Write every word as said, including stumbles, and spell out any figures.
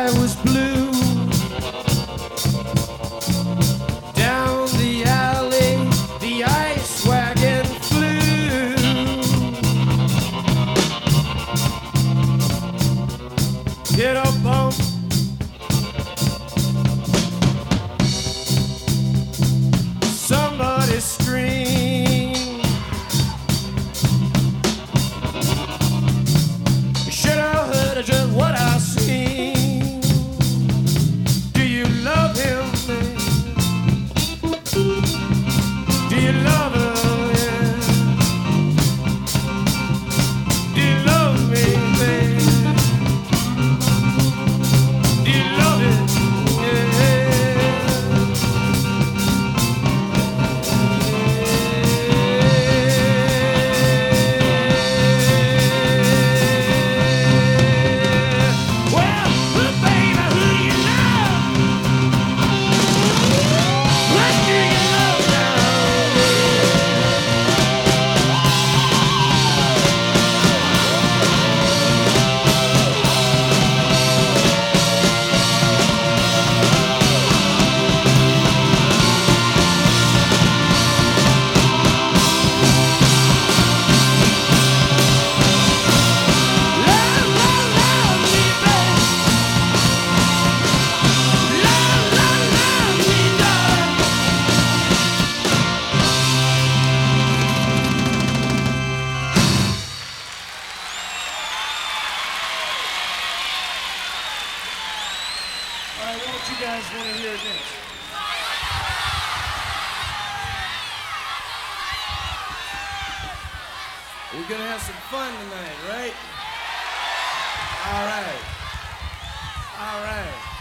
sky was blue. Down the alley, the ice wagon flew. Hit a bump. Somebody screamed. Should have heard just what I seen. Do you love him, man? Do you love her, yeah? Do you love me, man? Do you love it, yeah? Well, baby, who do you love? What do you love now? Love, love, love me, baby. Love, love, love me, darling. All right, what you guys want to hear next? We're gonna have some fun tonight, right? All right. All right.